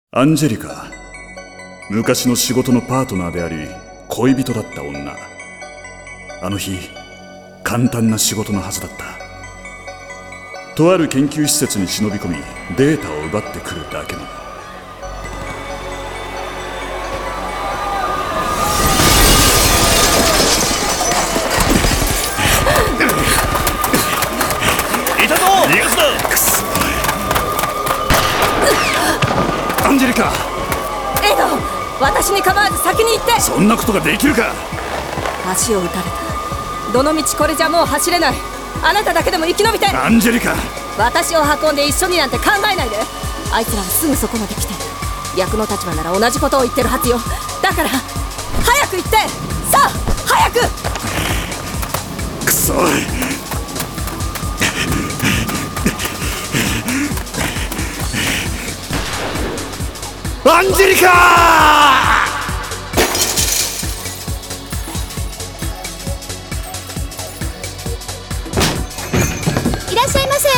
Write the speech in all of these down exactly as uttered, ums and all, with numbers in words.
アンジェリカ、昔の仕事のパートナーであり恋人だった女。あの日、簡単な仕事のはずだった。とある研究施設に忍び込みデータを奪ってくるだけの。 いたぞ、逃がすな。 くそ、アンジェリカ。 エド、私に構わず先に行って。 そんなことができるか。 足を撃たれた。どの道これじゃもう走れない。あなただけでも生き延びて。 アンジェリカ、 私を運んで一緒になんて考えないで。あいつらはすぐそこまで来てる。逆の立場なら同じことを言ってるはずよ。だから早く行って。さあ早く。 くそ、アンジェリカ。 いらっしゃいませ。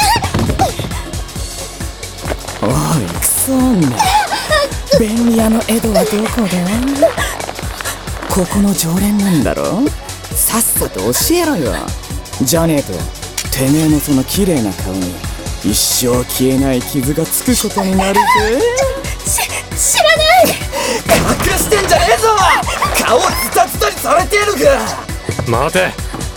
おいクソ女、便利屋のエドはどこだ？ここの常連なんだろ？さっさと教えろよ。じゃねえとてめえのその綺麗な顔に一生消えない傷がつくことになるぜ。 し知らない。 隠してんじゃねえぞ。顔ズタズタにされてるか。 待て。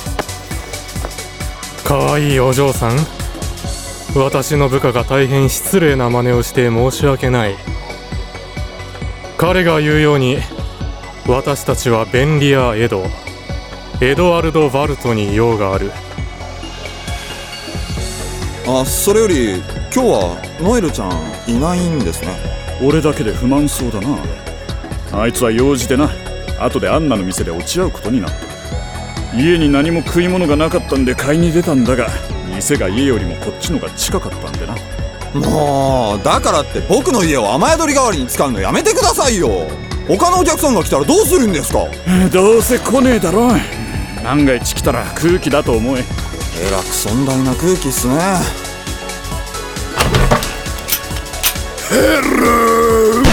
かわいいお嬢さん、私の部下が大変失礼な真似をして申し訳ない。彼が言うように私たちは便利屋エド、エドワルド・ヴァルトに用がある。 あ、それより今日はノエルちゃんいないんですね。 俺だけで不満そうだな。あいつは用事でな、後でアンナの店で落ち合うことになった。家に何も食い物がなかったんで買いに出たんだが、店が家よりもこっちのが近かったんでな。 もうだからって僕の家を雨宿り代わりに使うのやめてくださいよ。他のお客さんが来たらどうするんですか。 どうせ来ねえだろ。万が一来たら空気だと思え。 えらく尊大な空気っすね。 ヘロー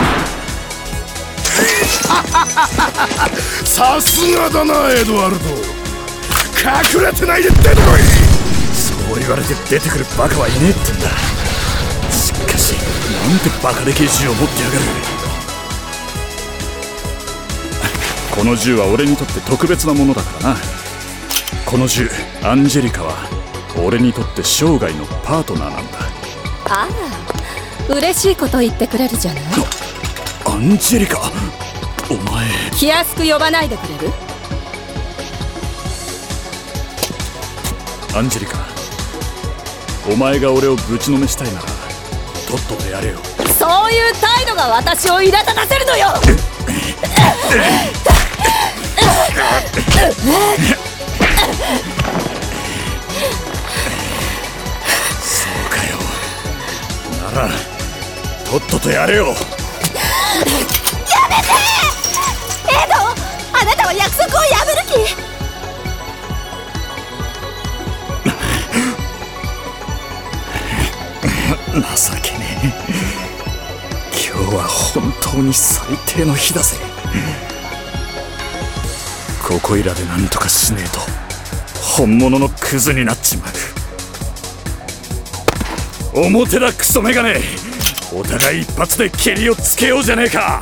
さすがだなエドワルド。隠れてないで出てこい。 そう言われて出てくるバカはいねえってんだ。しかしなんてバカでけえ銃を持ってやがる。この銃は俺にとって特別なものだからな。この銃、アンジェリカは俺にとって生涯のパートナーなんだ。 あら、嬉しいこと言ってくれるじゃない。 アンジェリカ、お前気安く呼ばないでくれる？ アンジェリカ、お前が俺をぶちのめしたいならとっととやれよ。 そういう態度が私を苛立たせるのよ。 そうかよ。ならとっととやれよ。 やめてエド、あなたは約束を破る気？ 情けねえ。今日は本当に最低の日だぜ。ここいらで何とかしねえと本物のクズになっちまう。表だクソメガネ、お互い一発でケリをつけようじゃねえか。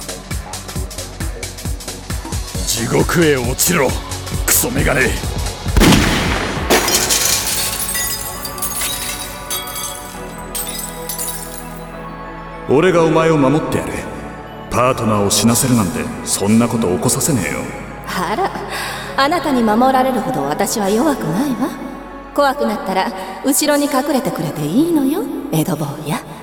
地獄へ落ちろクソメガネ。俺がお前を守ってやる。パートナーを死なせるなんてそんなこと起こさせねえよ。 あら、あなたに守られるほど私は弱くないわ。怖くなったら後ろに隠れてくれていいのよ、エド坊や。